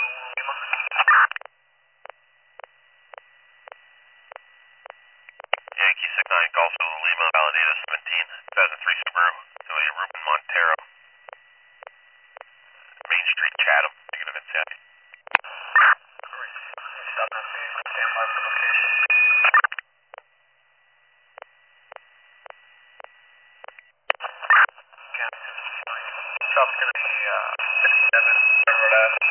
Yankee 69 Golf Lima, Alameda 17, 2003 Subaru, affiliate Ruben Montero. Main Street, Chatham, negative and Sandy. Stop's going to be 57 Railroad Ave.